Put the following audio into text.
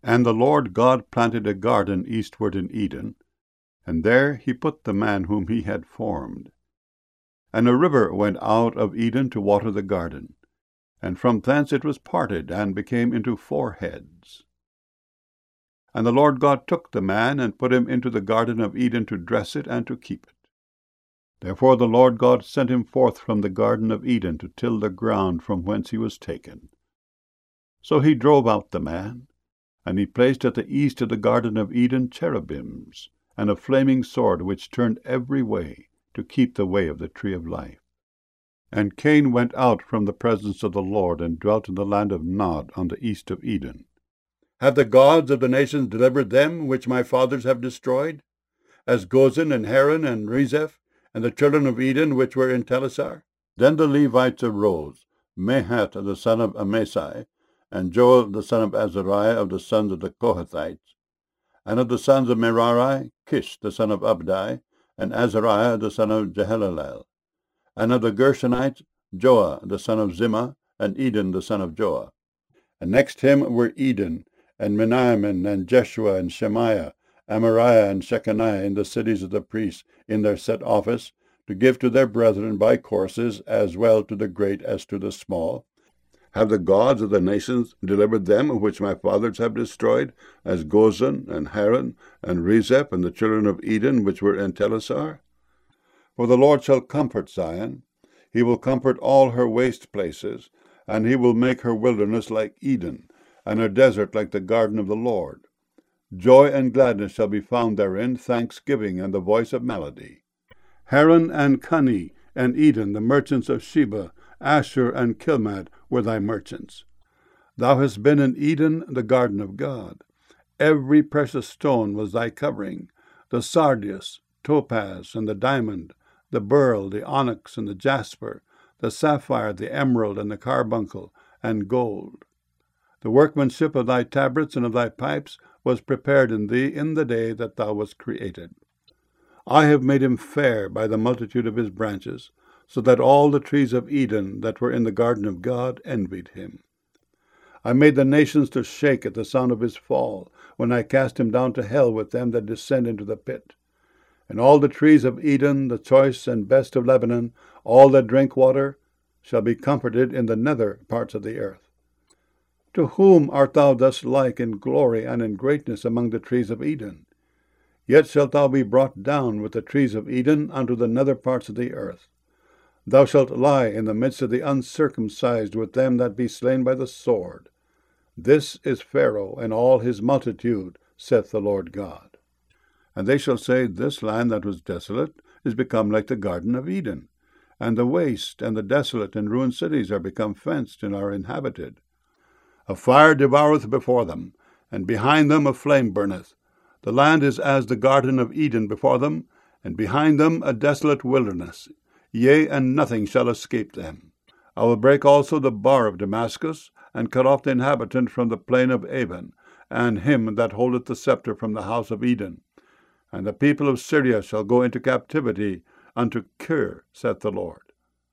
And the Lord God planted a garden eastward in Eden, and there he put the man whom he had formed. And a river went out of Eden to water the garden, and from thence it was parted, and became into 4 heads. And the Lord God took the man, and put him into the garden of Eden to dress it and to keep it. Therefore the Lord God sent him forth from the garden of Eden to till the ground from whence he was taken. So he drove out the man, and he placed at the east of the garden of Eden cherubims, and a flaming sword which turned every way, to keep the way of the tree of life. And Cain went out from the presence of the Lord, and dwelt in the land of Nod on the east of Eden. Have the gods of the nations delivered them which my fathers have destroyed, as Gozan and Haran and Rezeph, and the children of Eden which were in Telassar? Then the Levites arose, Mahath the son of Amasai, and Joel the son of Azariah of the sons of the Kohathites, and of the sons of Merari, Kish the son of Abdai, and Azariah the son of Jehalelel, and of the Gershonites, Joah the son of Zimmah, and Eden the son of Joah. And next him were Eden, and Meniamin, and Jeshua, and Shemaiah, Amariah, and Shechaniah in the cities of the priests in their set office, to give to their brethren by courses, as well to the great as to the small. Have the gods of the nations delivered them which my fathers have destroyed, as Gozan, and Haran, and Rezeph, and the children of Eden which were in Telassar? For the Lord shall comfort Zion, he will comfort all her waste places, and he will make her wilderness like Eden, and her desert like the garden of the Lord. Joy and gladness shall be found therein, thanksgiving and the voice of melody. Haran and Cuni and Eden, the merchants of Sheba, Ashur and Kilmad, were thy merchants. Thou hast been in Eden, the garden of God. Every precious stone was thy covering, the sardius, topaz, and the diamond, the beryl, the onyx, and the jasper, the sapphire, the emerald, and the carbuncle, and gold. The workmanship of thy tabrets and of thy pipes was prepared in thee in the day that thou wast created. I have made him fair by the multitude of his branches, so that all the trees of Eden that were in the garden of God envied him. I made the nations to shake at the sound of his fall, when I cast him down to hell with them that descend into the pit. And all the trees of Eden, the choice and best of Lebanon, all that drink water, shall be comforted in the nether parts of the earth. To whom art thou thus like in glory and in greatness among the trees of Eden? Yet shalt thou be brought down with the trees of Eden unto the nether parts of the earth. Thou shalt lie in the midst of the uncircumcised with them that be slain by the sword. This is Pharaoh and all his multitude, saith the Lord God. And they shall say, This land that was desolate is become like the garden of Eden, and the waste and the desolate and ruined cities are become fenced and are inhabited. A fire devoureth before them, and behind them a flame burneth. The land is as the garden of Eden before them, and behind them a desolate wilderness. Yea, and nothing shall escape them. I will break also the bar of Damascus, and cut off the inhabitant from the plain of Avon, and him that holdeth the scepter from the house of Eden. And the people of Syria shall go into captivity unto Kir, saith the Lord.